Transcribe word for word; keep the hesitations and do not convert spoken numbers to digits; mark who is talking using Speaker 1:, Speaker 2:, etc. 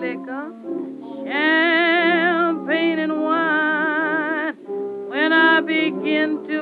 Speaker 1: liquor, champagne and wine. When I begin to